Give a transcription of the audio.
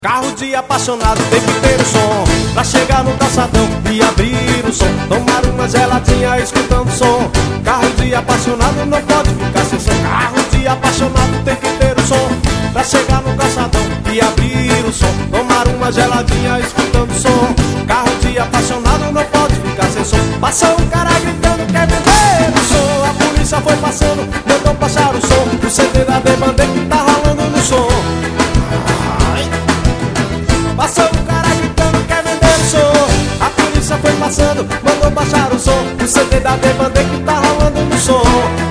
Carro de apaixonado tem que ter o som pra chegar no calçadão e abrir o som, tomar uma geladinha escutando o som. Carro de apaixonado não pode ficar sem som. Carro de apaixonado tem que ter o som pra chegar no calçadão e abrir o som, tomar uma geladinha escutando o som. Carro de apaixonado não pode ficar sem som. Passou um cara gritando quer vender o som. A polícia foi passando, mandou passar o som. O CD da Debandê que tá rolando no som. Passou um cara gritando quer vender o som. A polícia foi passando, mandou baixar o som. O CD da Debandê que tá rolando no som.